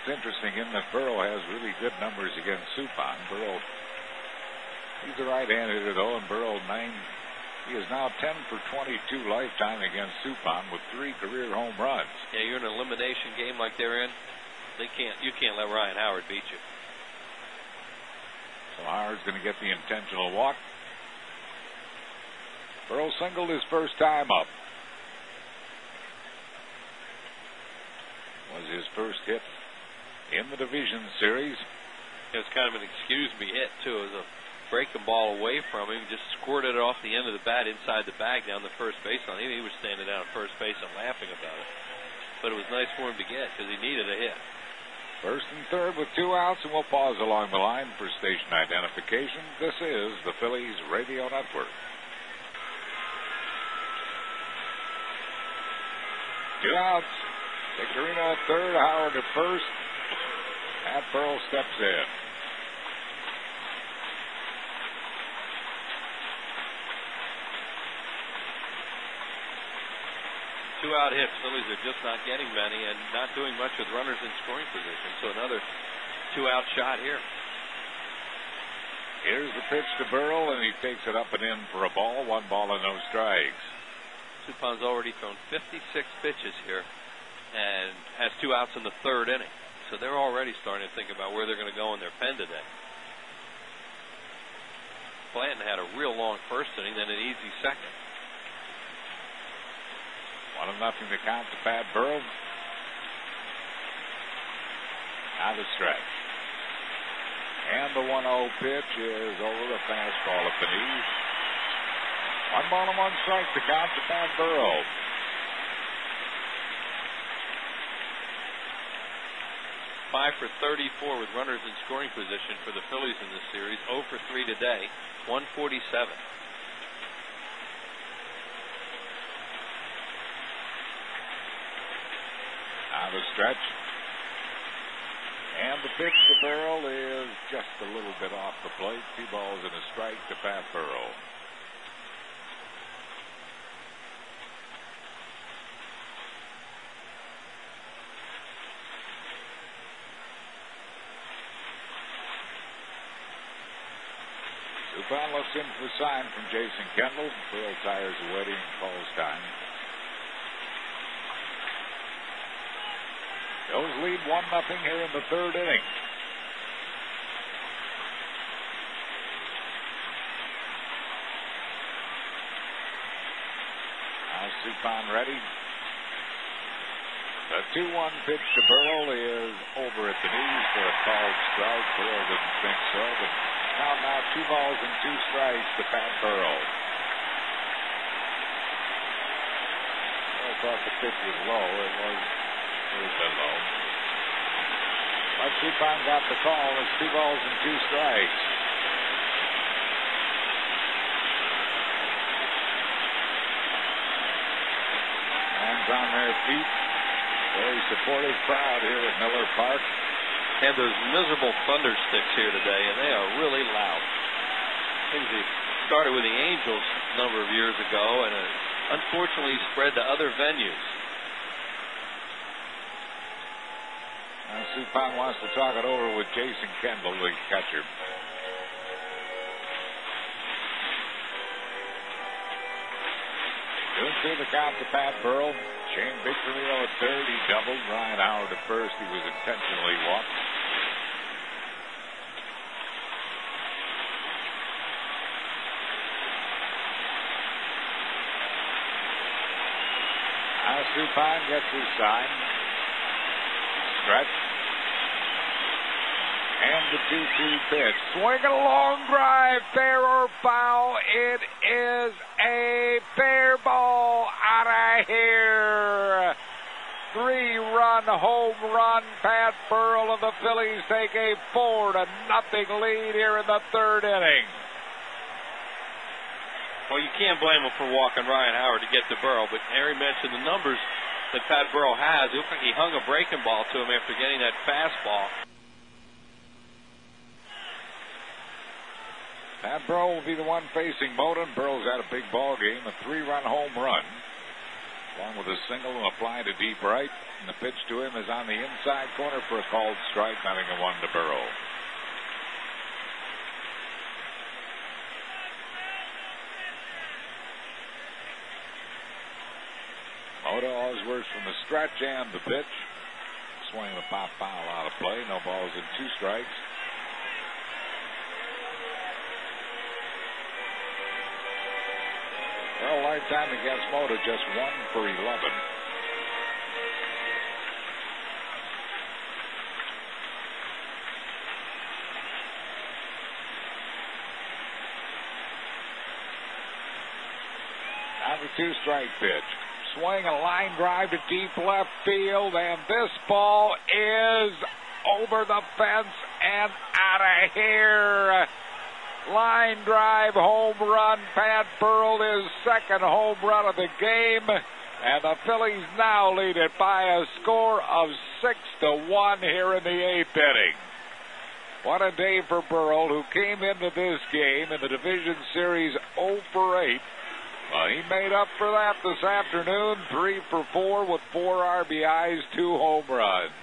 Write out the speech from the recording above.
it's interesting in that Burrow has really good numbers against Suppan. Burrow, he's a right-hand hitter though, and Burrow he is now 10 for 22 lifetime against Suppan with 3 career home runs. Yeah, you're in an elimination game like they're in. You can't let Ryan Howard beat you. So Howard's going to get the intentional walk. Burrow singled his first time up. Was his first hit in the division series. It was kind of an excuse me hit too. It was a breaking ball away from him. Just squirted it off the end of the bat inside the bag down the first base line. He was standing down at first base and laughing about it. But it was nice for him to get because he needed a hit. First and third with 2 outs, and we'll pause along the line for station identification. This is the Phillies Radio Network. 2 outs. Victorino at third, Howard at first. Pat Burrell steps in. Two-out hits. Phillies are just not getting many and not doing much with runners in scoring position. So another 2-out shot here. Here's the pitch to Burrell, and he takes it up and in for a ball. 1 ball and no strikes. Suppan's already thrown 56 pitches here and has 2 outs in the third inning. So they're already starting to think about where they're going to go in their pen today. Blanton had a real long first inning, then an easy second. 1-0 to count to Pat Burrell. Now the stretch. And the 1-0 pitch is over, a fastball at the knees. 1 ball and 1 strike to count to Pat Burrell. Five for 34 with runners in scoring position for the Phillies in this series. 0 for 3 today. 147. Now the stretch. And the pitch to Burrell is just a little bit off the plate. 2 balls and a strike to Pat Burrell. Suppan looks in for the sign from Jason Kendall. Burrell tires the waiting and calls time. Phillies lead 1-0 here in the third inning. Now Suppan ready. The 2-1 pitch to Burrell is over at the knees for a called strike. Burrell didn't think so, but now 2 balls and 2 strikes to Pat Burrell. I thought the pitch was low. It was a bit low. But Suppan got the call. It's 2 balls and 2 strikes. Hands on their feet. Very supportive crowd here at Miller Park. And those miserable thunder sticks here today, and they are really loud. Things that started with the Angels a number of years ago, and unfortunately spread to other venues. Now Suppan wants to talk it over with Jason Kendall, the catcher. Doing the count to Pat Burrell. Shane Victorino at third. He doubled. Ryan Howard at first. He was intentionally walked. Now Suppan gets his sign. Stretch. And the 2-2 pitch. Swinging a long drive, fair or foul. It is a fair ball out of here. 3-run home run. Pat Burrell and the Phillies take a 4-0 lead here in the third inning. Well, you can't blame him for walking Ryan Howard to get to Burrell, but Harry mentioned the numbers that Pat Burrell has. It looked like he hung a breaking ball to him after getting that fastball. Pat Burrell will be the one facing Moden. Burrell's had a big ball game, a 3-run home run. Along with a single and a fly to deep right. And the pitch to him is on the inside corner for a called strike, nothing to 1 to Burrell. Mota Osworth from the stretch and the pitch. Swing the pop foul out of play. No balls and 2 strikes. Well, lifetime against Mota, just 1 for 11. Now the 2-strike pitch. Swing a line drive to deep left field, and this ball is over the fence and out of here. Line drive home run. Pat Burrell, his second home run of the game, and the Phillies now lead it by a score of 6-1 here in the 8th inning. What a day for Burrell, who came into this game in the division series 0 for 8. Well, he made up for that this afternoon, 3 for 4 with 4 RBIs, 2 home runs.